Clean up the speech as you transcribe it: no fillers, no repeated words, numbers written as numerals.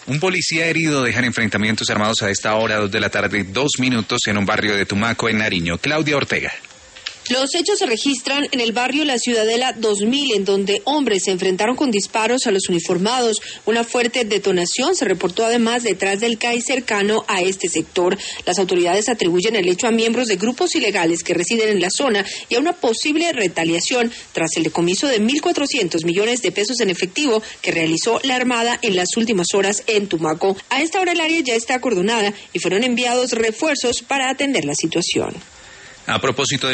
Un policía herido dejan enfrentamientos armados a esta hora, 2 de la tarde, 2 minutos, en un barrio de Tumaco, en Nariño. Claudia Ortega. Los hechos se registran en el barrio La Ciudadela 2000, en donde hombres se enfrentaron con disparos a los uniformados. Una fuerte detonación se reportó además detrás del CAI cercano a este sector. Las autoridades atribuyen el hecho a miembros de grupos ilegales que residen en la zona y a una posible retaliación tras el decomiso de 1.400 millones de pesos en efectivo que realizó la Armada en las últimas horas en Tumaco. A esta hora el área ya está acordonada y fueron enviados refuerzos para atender la situación. A propósito de